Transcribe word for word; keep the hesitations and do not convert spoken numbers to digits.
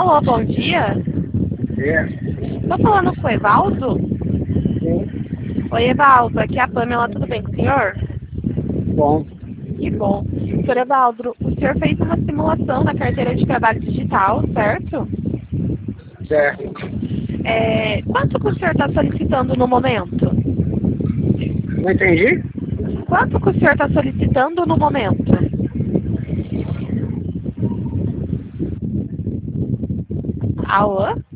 Alô, bom dia. É. Estou falando com o Evaldo? Sim. Oi, Evaldo, aqui é a Pamela, tudo bem com o senhor? Bom. Que bom. senhor Evaldo, o senhor fez uma simulação na carteira de trabalho digital, certo? Certo. É, quanto que o senhor está solicitando no momento? Não entendi? Quanto que o senhor está solicitando no momento? Alô?